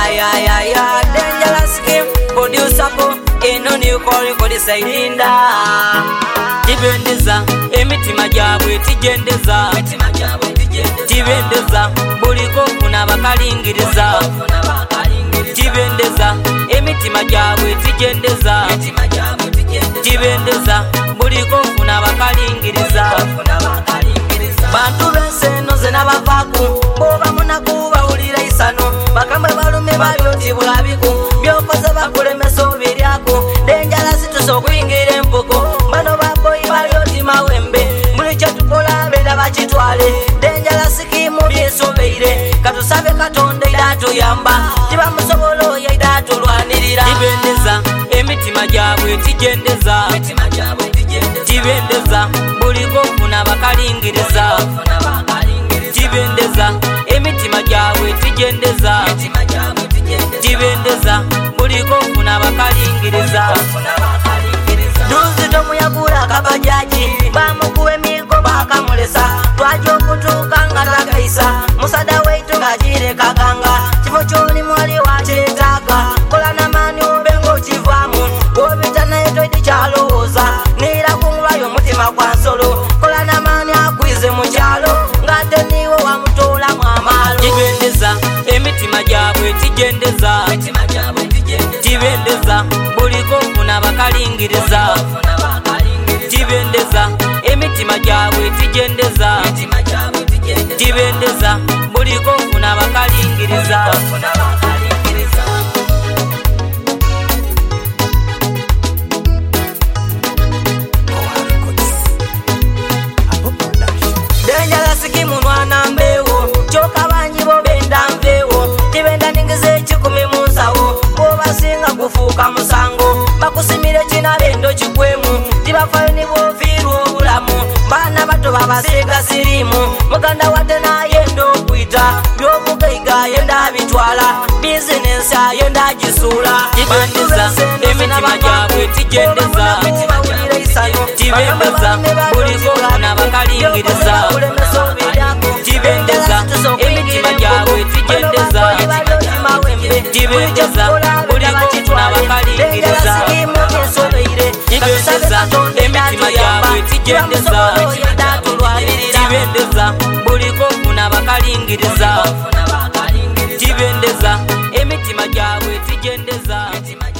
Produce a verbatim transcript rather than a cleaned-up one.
ayayaya dangerous scheme producer ko eno ni ukoli kodi sailinda tibendeza emitima jabwe tijendeza tibendeza buliko kuna bakalingiriza tibendeza emitima jabwe tijendeza tibendeza buliko kuna bakalingiriza bantu benseno zena bavaku boba munakuba ulira isano bakamwe balume babyoti bulabiku byokoze bakulemesa obiryako denjala zitusokuyingira empoko bano baboyi babyoti mawembe mulicho tukola benda bakitwale denjala sikimu byesobeire katusabe katonda idatuyamba tibamusobolo yaidatulwanirira tibendeza emitima jabwe tijendeza tibendeza buliko kuna bakalingiriza tibendeza emitima jabwe tijendeza tibendeza buliko kuna bakalingiriza duzi tomuyagula kabajaji bamukuwe miko bakamulesa twajo kutuka nga tagaisa musada weitu ngajire kaganga kifo kyoli mwali wachetaga kola namani obengo kivamu wobita naye toiti kyalowooza nira kumulwayo mutima gwa nsolo kola namani akwize mu kyalo ngate niwo wamutola mwamalo tibendeza emitima jabwe tijendeza tibendeza buliko kuna bakalingiriza tibendeza emitima jabwe tijendeza tibendeza buliko kuna bakalingiriza denjala sikimu nwana mbewo choka banyi bo benda mbewo tibenda ningize chikumi munsawo bobasinga kufuka musango bakusimire china bendo chikwemu tibafayo ni bofiru obulamu bana bato babasega sirimu muganda wate naye ndo kwita byomugaiga yenda bitwala business yenda gisula tibendeza emitima jabwe tijendeza tibendeza buliko kuna bakalingiriza tibendeza emitima jabwe tijendeza tibendeza buliko kuna bakalingiriza tibendeza emitima jabwe tijendeza tibendeza buliko kuna bakalingiriza tibendeza emitima jabwe tijendeza